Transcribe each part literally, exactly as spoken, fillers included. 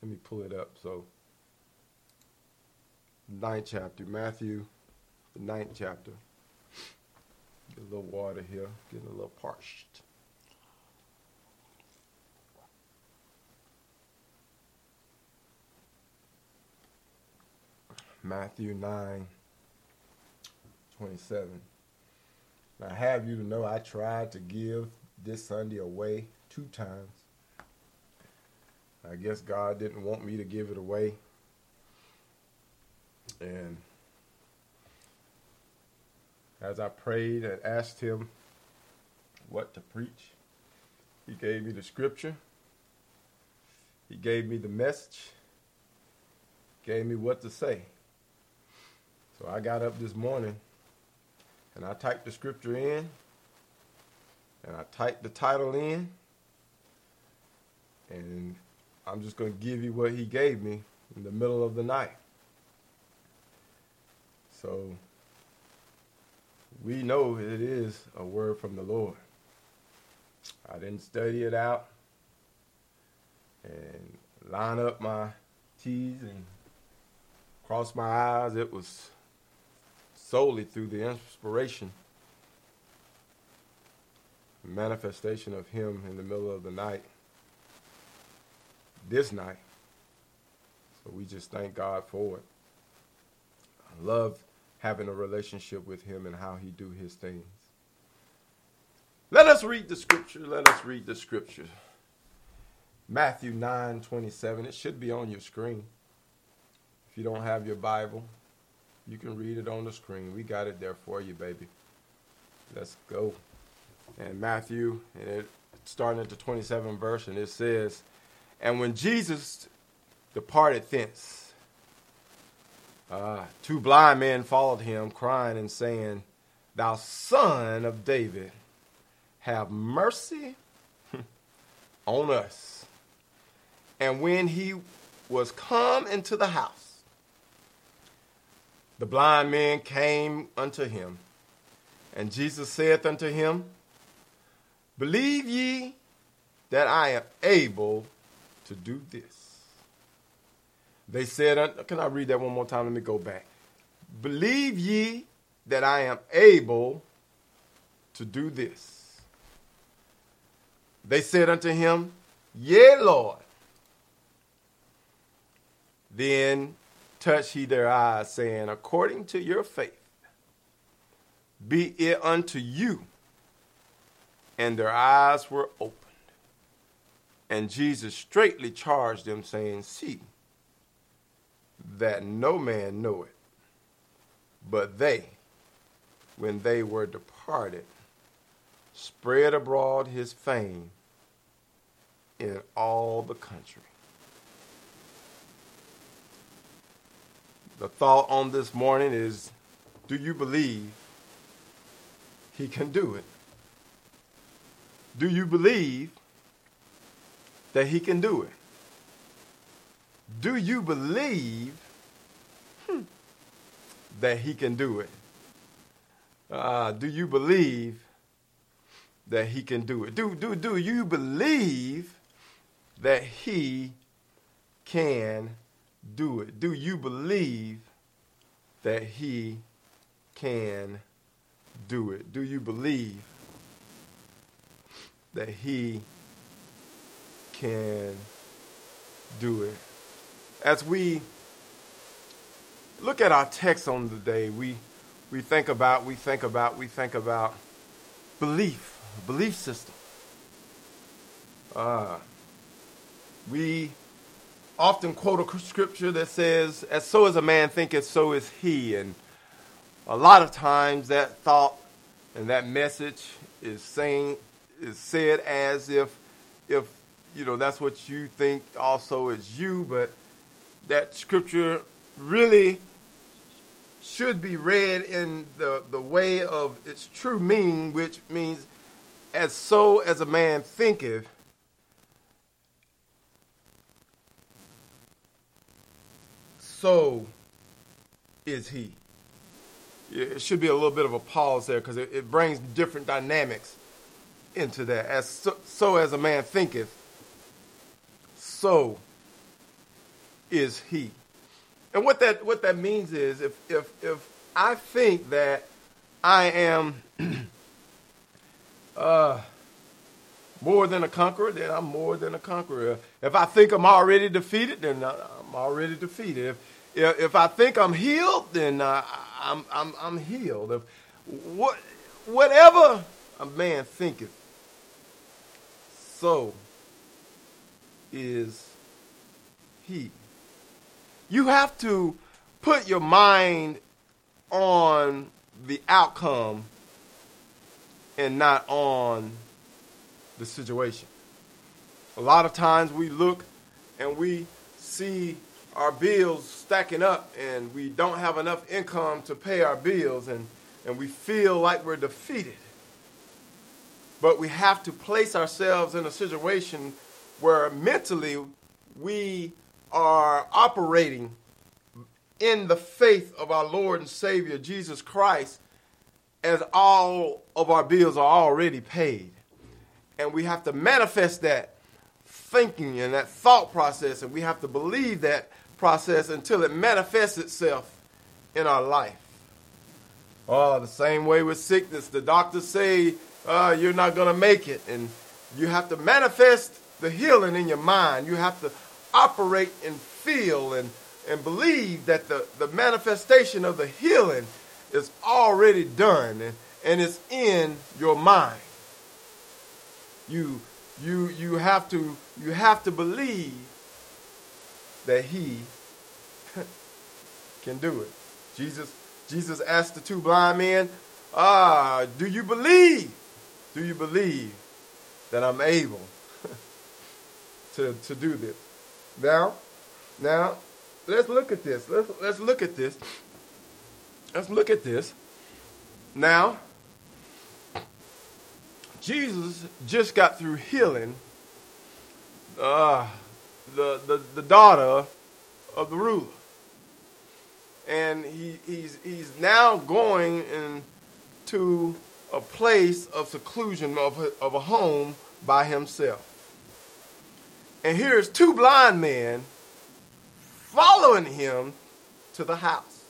Let me pull it up. So, ninth chapter, Matthew, the ninth chapter. Get a little water here, getting a little parched. Matthew nine, twenty-seven. Now, I have you to know I tried to give this Sunday away two times. I guess God didn't want me to give it away. And as I prayed and asked him what to preach, he gave me the scripture. He gave me the message. Gave me what to say. So I got up this morning and I typed the scripture in and I typed the title in, and I'm just going to give you what he gave me in the middle of the night. So we know it is a word from the Lord. I didn't study it out and line up my T's and cross my I's. It was solely through the inspiration, manifestation of him in the middle of the night, this night. So we just thank God for it. I love having a relationship with him and how he do his things. Let us read the scripture. Let us read the scripture. Matthew nine twenty-seven. It should be on your screen. If you don't have your Bible, you can read it on the screen. We got it there for you, baby. Let's go. And Matthew, and it starting at the twenty-seventh verse, and it says, "And when Jesus departed thence, uh, two blind men followed him, crying and saying, Thou Son of David, have mercy on us. And when he was come into the house, the blind men came unto him, and Jesus saith unto him, Believe ye that I am able to do this? They said, can I read that one more time? Let me go back. Believe ye that I am able to do this? They said unto him, Yea, Lord. Then touched he their eyes, saying, According to your faith, be it unto you. And their eyes were opened. And Jesus straitly charged them, saying, See, that no man know it. But they, when they were departed, spread abroad his fame in all the country." The thought on this morning is, do you believe he can do it? Do you believe that he can do it? Do you believe hmm, that he can do it? Uh, do you believe that he can do it? Do, do, do you believe that he can do it? Do you believe that he can do it? Do you believe that he can do it? As we look at our text on the day, we we think about, we think about, we think about belief, belief system. Uh, we often quote a scripture that says, as so as a man thinketh, so is he. And a lot of times that thought and that message is saying, is said as if, if, you know, that's what you think also is you, but that scripture really should be read in the, the way of its true meaning, which means, as so as a man thinketh, so is he. It should be a little bit of a pause there because it, it brings different dynamics into that. As so, so as a man thinketh, so is he. And what that what that means is if if if I think that I am uh, more than a conqueror, then I'm more than a conqueror. If I think I'm already defeated, then I'm already defeated. If if, if I think I'm healed, then uh, I'm I'm I'm healed. If what whatever a man thinketh, so is he. You have to put your mind on the outcome and not on the situation. A lot of times we look and we see our bills stacking up and we don't have enough income to pay our bills, and, and we feel like we're defeated. But we have to place ourselves in a situation where mentally we are operating in the faith of our Lord and Savior, Jesus Christ, as all of our bills are already paid. And we have to manifest that thinking and that thought process, and we have to believe that process until it manifests itself in our life. Oh, the same way with sickness. The doctors say, uh, you're not going to make it. And you have to manifest the healing in your mind. You have to operate and feel and, and believe that the, the manifestation of the healing is already done and, and it's in your mind. You you you have to you have to believe that he can do it. Jesus Jesus asked the two blind men, ah, do you believe? Do you believe that I'm able to, to do this? Now, now, let's look at this. Let's let's look at this. Let's look at this. Now, Jesus just got through healing uh, the, the the daughter of the ruler, and he he's he's now going into a place of seclusion of a, of a home by himself. And here's two blind men following him to the house.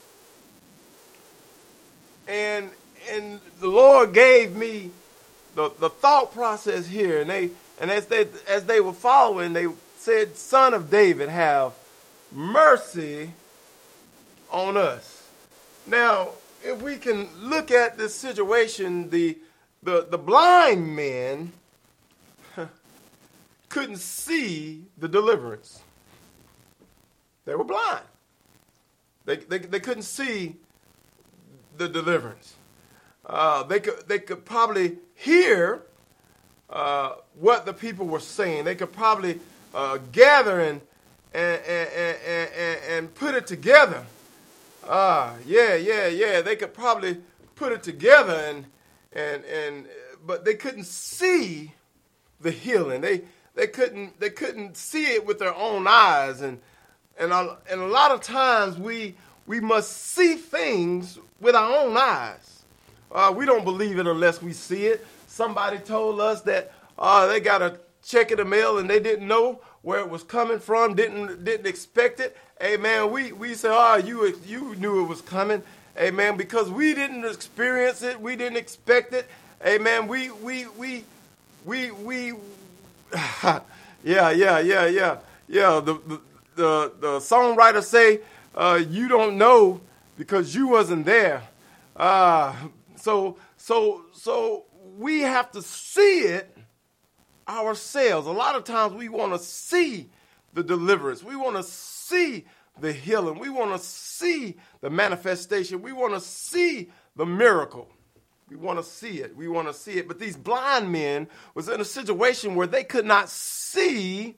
And and the Lord gave me the, the thought process here. And they and as they as they were following, they said, Son of David, have mercy on us. Now, if we can look at this situation, the the, the blind men couldn't see the deliverance. They were blind. They they, they couldn't see the deliverance. Uh, they could they could probably hear uh, what the people were saying. They could probably uh, gather and and, and and and and put it together. Ah, yeah, yeah, yeah. They could probably put it together and and and, but they couldn't see the healing. They They couldn't they couldn't see it with their own eyes, and and a, and a lot of times we we must see things with our own eyes. Uh, we don't believe it unless we see it. Somebody told us that uh, they got a check in the mail and they didn't know where it was coming from, didn't didn't expect it. Hey man, we we said, oh, you you knew it was coming. Hey man, because we didn't experience it, we didn't expect it. Hey man, we we we we we. yeah, yeah, yeah, yeah, yeah. The the the, the songwriter say, uh, "You don't know because you wasn't there." Uh, so so so we have to see it ourselves. A lot of times we want to see the deliverance. We want to see the healing. We want to see the manifestation. We want to see the miracle. We want to see it. We want to see it. But these blind men was in a situation where they could not see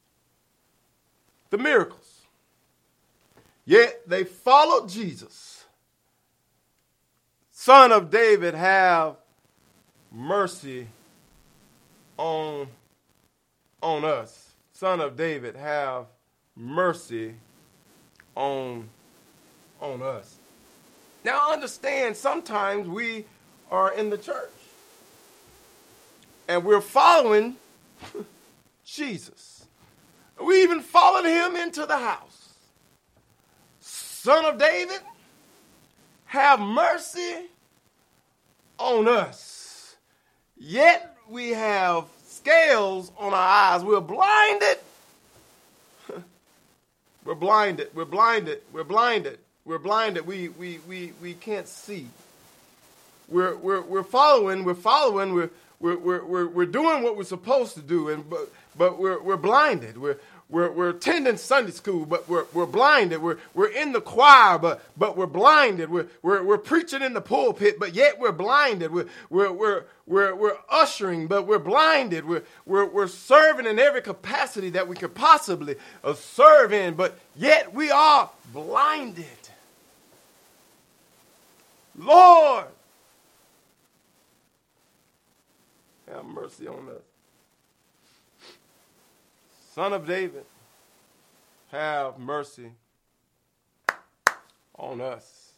the miracles. Yet they followed Jesus. Son of David, have mercy on, on us. Son of David, have mercy on, on us. Now understand, sometimes we are in the church and we're following Jesus. We even followed him into the house. Son of David, have mercy on us. Yet we have scales on our eyes. We're blinded. We're blinded. We're blinded. We're blinded. We're blinded. We we we we can't see. We're we're we're following. We're following. We're we're we're we're, we're doing what we're supposed to do, and but but we're we're blinded. We're We're, we're attending Sunday school, but we're, we're blinded. We're, we're in the choir, but, but we're blinded. We're, we're, we're preaching in the pulpit, but yet we're blinded. We're, we're, we're, we're, we're ushering, but we're blinded. We're, we're, we're serving in every capacity that we could possibly uh, serve in, but yet we are blinded. Lord, have mercy on us. Son of David, have mercy on us.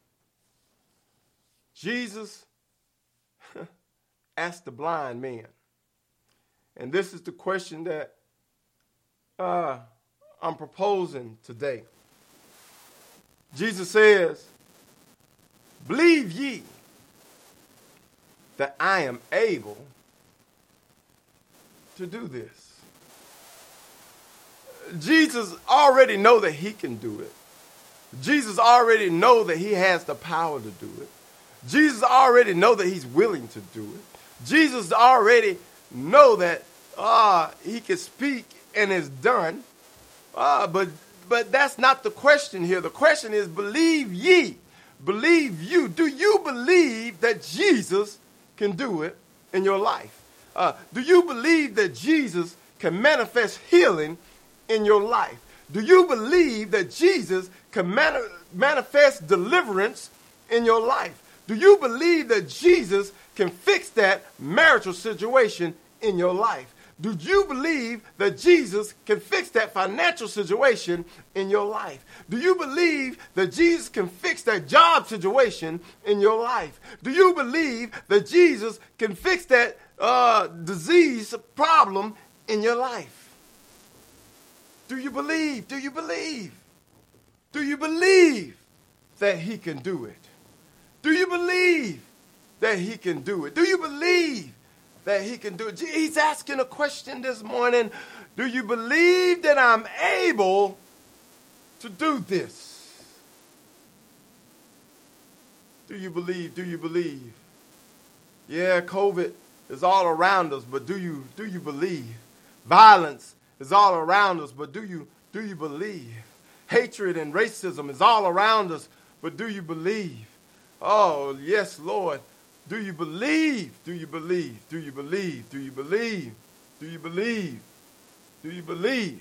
Jesus asked the blind man, and this is the question that uh, I'm proposing today. Jesus says, believe ye that I am able to do this. Jesus already know that he can do it. Jesus already know that he has the power to do it. Jesus already know that he's willing to do it. Jesus already know that uh, he can speak and it's done. Uh, but but that's not the question here. The question is, believe ye. Believe you. Do you believe that Jesus can do it in your life? Uh, do you believe that Jesus can manifest healing in your life? Do you believe that Jesus can mani- manifest deliverance in your life? Do you believe that Jesus can fix that marital situation in your life? Do you believe that Jesus can fix that financial situation in your life? Do you believe that Jesus can fix that job situation in your life? Do you believe that Jesus can fix that uh, disease problem in your life? Do you believe? Do you believe? Do you believe that he can do it? Do you believe that he can do it? Do you believe that he can do it? He's asking a question this morning. Do you believe that I'm able to do this? Do you believe? Do you believe? Yeah, COVID is all around us, but do you do you believe? Violence is all around us, but do you do you believe? Hatred and racism is all around us, but do you believe? Oh, yes, Lord. Do you believe? Do you believe? Do you believe? Do you believe? Do you believe? Do you believe?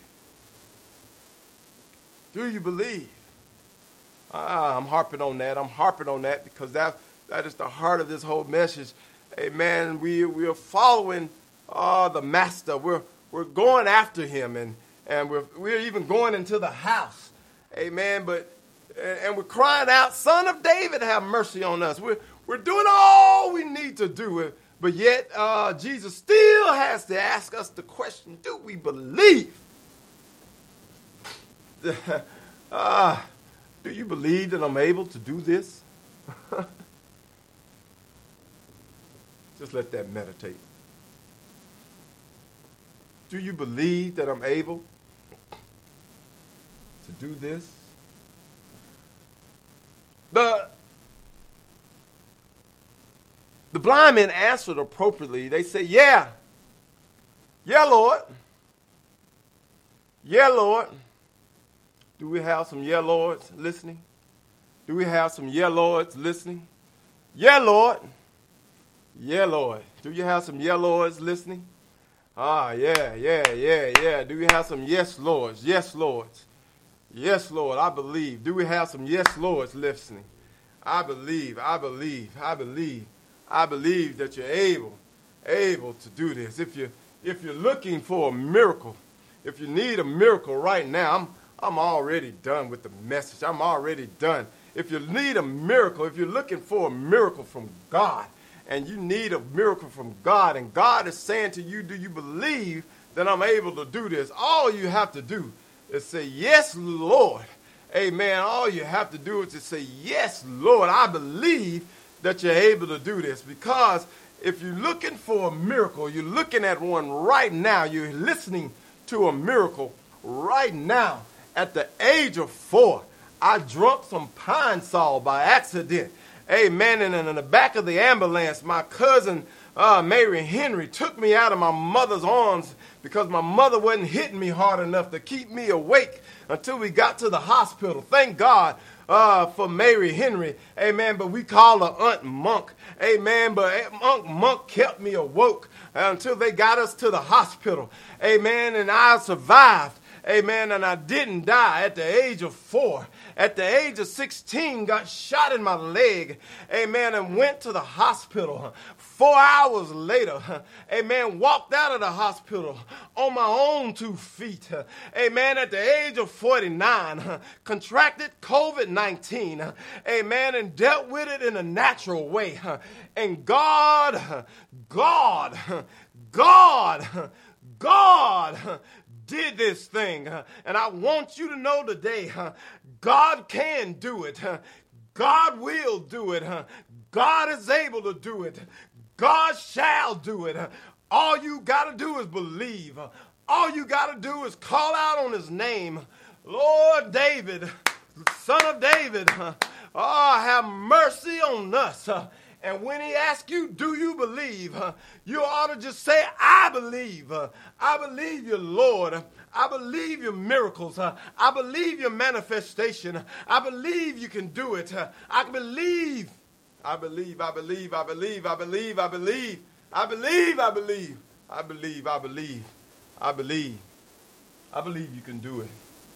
Do you believe? Ah, I'm harping on that. I'm harping on that because that that is the heart of this whole message. Amen. We we are following uh, the Master. We're we're going after him, and and we're we're even going into the house. Amen. But and we're crying out, Son of David, have mercy on us. We're we're doing all we need to do, but yet uh, Jesus still has to ask us the question: do we believe? uh, do you believe that I'm able to do this? Just let that meditate. Do you believe that I'm able to do this? The, the blind men answered appropriately. They said, yeah. Yeah, Lord. Yeah, Lord. Do we have some yeah, Lords listening? Do we have some yeah, Lords listening? Yeah, Lord. Yeah, Lord. Do you have some yeah, Lords listening? Ah, yeah, yeah, yeah, yeah. Do we have some yes, Lords? Yes, Lords. Yes, Lord, I believe. Do we have some yes, Lords listening? I believe, I believe, I believe. I believe that you're able, able to do this. If you if you're looking for a miracle, if you need a miracle right now, I'm I'm already done with the message. I'm already done. If you need a miracle, if you're looking for a miracle from God, and you need a miracle from God, and God is saying to you, do you believe that that I'm able to do this. All you have to do is say, yes, Lord. Amen. All you have to do is to say, yes, Lord, I believe that you're able to do this. Because if you're looking for a miracle, you're looking at one right now. You're listening to a miracle right now. At the age of four, I drunk some Pine Sol by accident. Amen. And in the back of the ambulance, my cousin, uh, Mary Henry, took me out of my mother's arms because my mother wasn't hitting me hard enough to keep me awake until we got to the hospital. Thank God uh, for Mary Henry. Amen. But we call her Aunt Monk. Amen. But Aunt Monk kept me awoke until they got us to the hospital. Amen. And I survived. Amen. And I didn't die at the age of four. At the age of sixteen, got shot in my leg. Amen. And went to the hospital. Four hours later, amen, walked out of the hospital on my own two feet. Amen. At the age of forty-nine, contracted COVID nineteen. Amen. And dealt with it in a natural way. And God, God, God, God did this thing. And I want you to know today, God can do it. God will do it. God is able to do it. God shall do it. All you got to do is believe. All you got to do is call out on his name. Lord David, son of David, oh, have mercy on us. And when he asks you, do you believe? You ought to just say, I believe. I believe you, Lord. I believe your miracles. I believe your manifestation. I believe you can do it. I believe. I believe, I believe, I believe, I believe, I believe, I believe, I believe, I believe, I believe, I believe, I believe you can do it.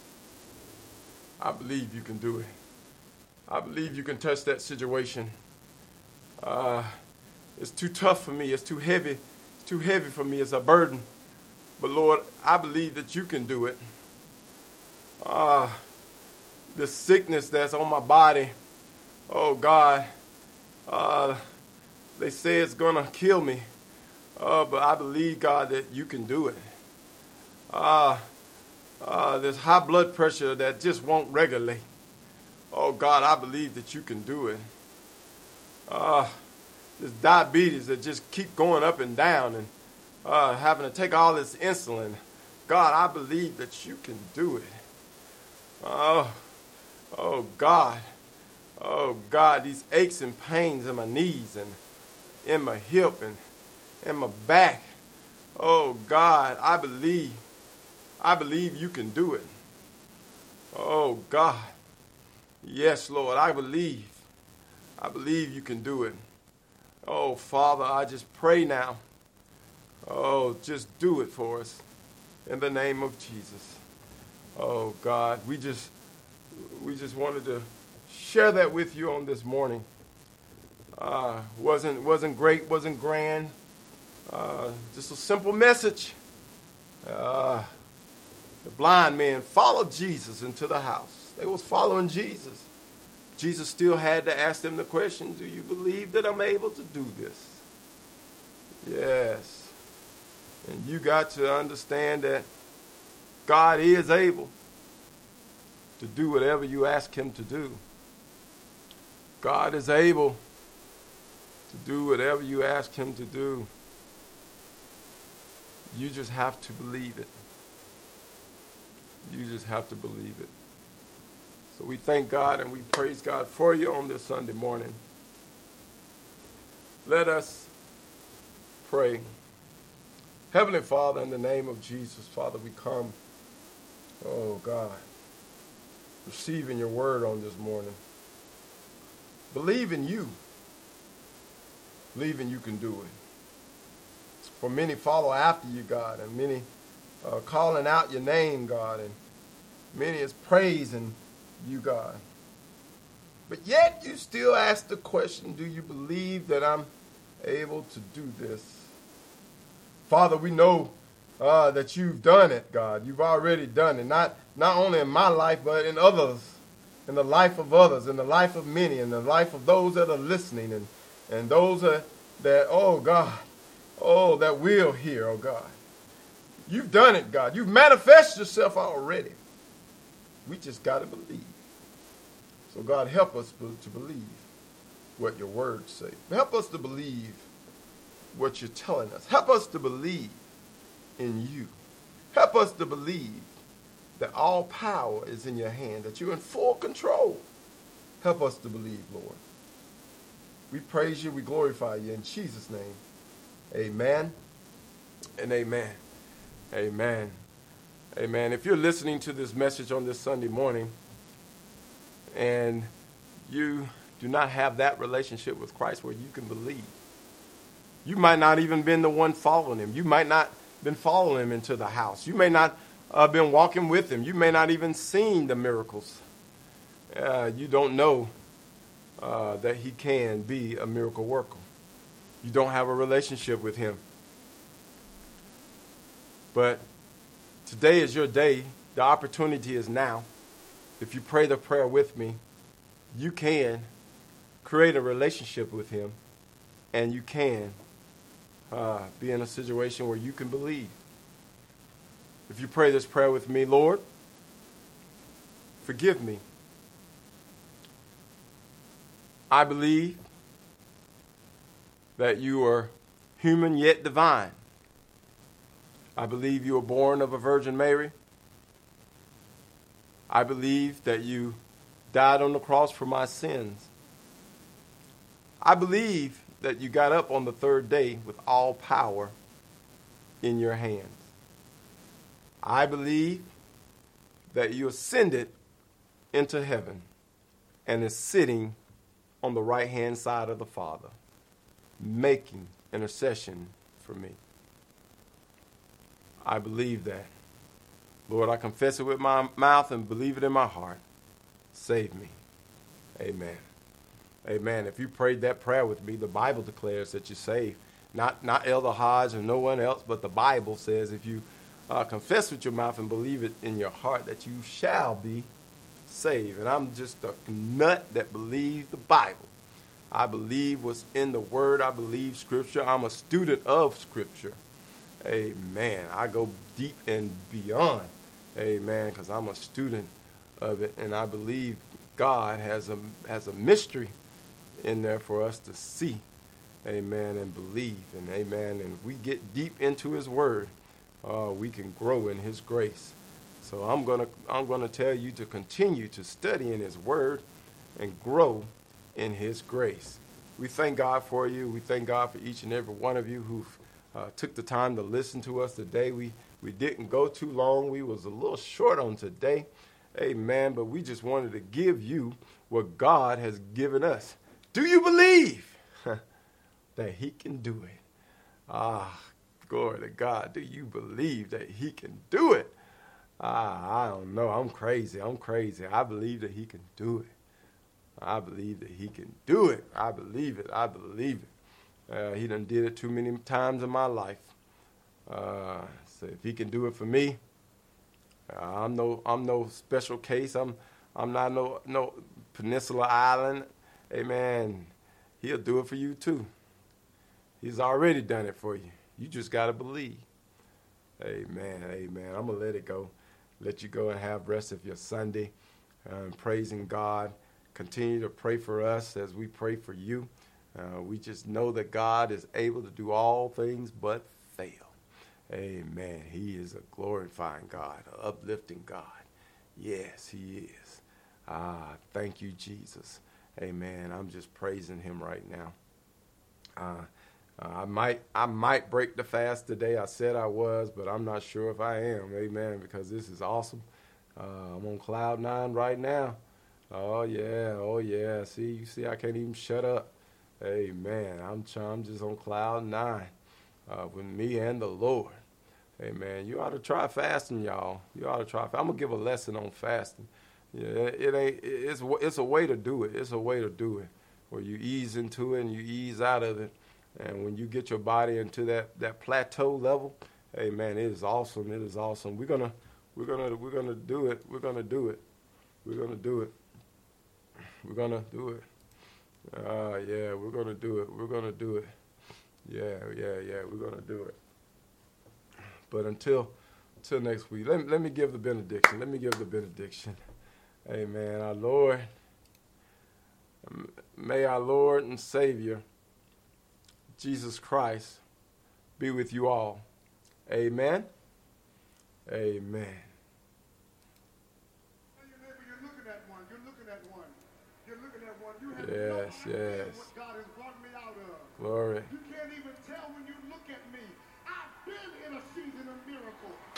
I believe you can do it. I believe you can touch that situation. Uh, it's too tough for me. It's too heavy. It's too heavy for me. It's a burden. But Lord, I believe that you can do it. Uh, the sickness that's on my body, oh God, Uh, they say it's going to kill me, uh, but I believe, God, that you can do it. Uh, uh, there's high blood pressure that just won't regulate. Oh, God, I believe that you can do it. Uh, there's diabetes that just keep going up and down and uh, having to take all this insulin. God, I believe that you can do it. Oh, oh, God. Oh, God, these aches and pains in my knees and in my hip and in my back. Oh, God, I believe. I believe you can do it. Oh, God. Yes, Lord, I believe. I believe you can do it. Oh, Father, I just pray now. Oh, just do it for us in the name of Jesus. Oh, God, we just, we just wanted to share that with you on this morning. Uh, wasn't wasn't great, wasn't grand. Uh, just a simple message. Uh, the blind men followed Jesus into the house. They was following Jesus. Jesus still had to ask them the question, do you believe that I'm able to do this? Yes. And you got to understand that God is able to do whatever you ask him to do. God is able to do whatever you ask him to do. You just have to believe it. You just have to believe it. So we thank God and we praise God for you on this Sunday morning. Let us pray. Heavenly Father, in the name of Jesus, Father, we come, oh God, receiving your word on this morning. Believe in you. Believe in you can do it. For many follow after you, God, and many are calling out your name, God, and many is praising you, God. But yet you still ask the question, do you believe that I'm able to do this? Father, we know uh, that you've done it, God. You've already done it, not, not only in my life, but in others, in the life of others, in the life of many, in the life of those that are listening, and, and those that, that, oh God, oh, that will hear, oh God. You've done it, God. You've manifested yourself already. We just got to believe. So, God, help us to believe what your words say. Help us to believe what you're telling us. Help us to believe in you. Help us to believe that all power is in your hand, that you're in full control. Help us to believe, Lord. We praise you. We glorify you in Jesus' name. Amen and amen. Amen. Amen. If you're listening to this message on this Sunday morning and you do not have that relationship with Christ where you can believe, you might not even been the one following him. You might not been following him into the house. You may not have uh, been walking with him. You may not even seen the miracles. Uh, you don't know uh, that he can be a miracle worker. You don't have a relationship with him. But today is your day. The opportunity is now. If you pray the prayer with me, you can create a relationship with him, and you can uh, be in a situation where you can believe. If you pray this prayer with me, Lord, forgive me. I believe that you are human yet divine. I believe you were born of a Virgin Mary. I believe that you died on the cross for my sins. I believe that you got up on the third day with all power in your hands. I believe that you ascended into heaven and is sitting on the right-hand side of the Father, making intercession for me. I believe that. Lord, I confess it with my mouth and believe it in my heart. Save me. Amen. Amen. If you prayed that prayer with me, the Bible declares that you're saved. Not, not Elder Hodge and no one else, but the Bible says if you uh, confess with your mouth and believe it in your heart that you shall be saved. And I'm just a nut that believes the Bible. I believe what's in the Word. I believe Scripture. I'm a student of Scripture. Amen. I go deep and beyond. Amen. Because I'm a student of it, and I believe God has a has a mystery in there for us to see. Amen. And believe. And amen. And if we get deep into His Word, uh, we can grow in His grace. So I'm gonna I'm gonna tell you to continue to study in His Word and grow in His grace. We thank God for you. We thank God for each and every one of you who uh, took the time to listen to us today. We we didn't go too long. We was a little short on today. Amen. But we just wanted to give you what God has given us. Do you believe that He can do it? Ah, glory to God. Do you believe that He can do it? Ah, I don't know. I'm crazy. I'm crazy. I believe that He can do it. I believe that He can do it. I believe it. I believe it. Uh, he done did it too many times in my life. Uh, so if He can do it for me, uh, I'm no I'm no special case. I'm I'm not no no Peninsula Island. Amen. He'll do it for you too. He's already done it for you. You just got to believe. Amen. Amen. I'm going to let it go. Let you go and have rest of your Sunday. Um, praising God. Continue to pray for us as we pray for you. Uh, we just know that God is able to do all things but fail. Amen. He is a glorifying God, an uplifting God. Yes, He is. Ah, thank you, Jesus. Amen. I'm just praising Him right now. Uh, uh, I might I might break the fast today. I said I was, but I'm not sure if I am. Amen. Because this is awesome. Uh, I'm on cloud nine right now. Oh yeah, oh yeah. See, you see, I can't even shut up. Amen. I'm I'm just on cloud nine uh, with me and the Lord. Amen. You ought to try fasting, y'all. You ought to try. I'm gonna give a lesson on fasting. Yeah, it ain't. It's it's a way to do it. It's a way to do it where you ease into it and you ease out of it. And when you get your body into that, that plateau level, hey man, it is awesome. It is awesome. We're gonna we're gonna we're gonna do it. We're gonna do it. We're gonna do it. We're gonna do it. Uh, yeah, we're gonna do it. We're gonna do it. Yeah, yeah, yeah. We're gonna do it. But until until next week, let me, let me give the benediction. Let me give the benediction. Amen. Our Lord, may our Lord and Savior, Jesus Christ, be with you all. Amen. Amen. Yes, yes. What God has brought me out of. Glory. You can't even tell when you look at me. I've been in a season of miracle.